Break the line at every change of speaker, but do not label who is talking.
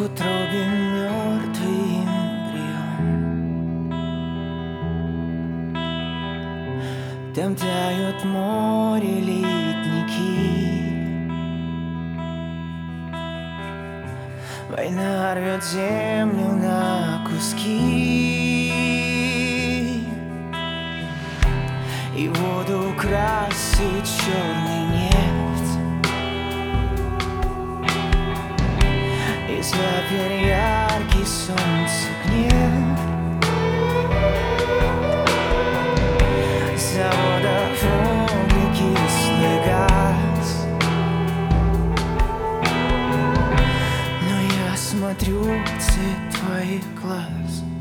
в утробе мертвый эмбрион. Там тают море ледники. Война рвет землю на куски, и воду красит черный нефть. И запер яркий солнце гнев заводов углекислый газ. Но я смотрю в цвет твоих глаз.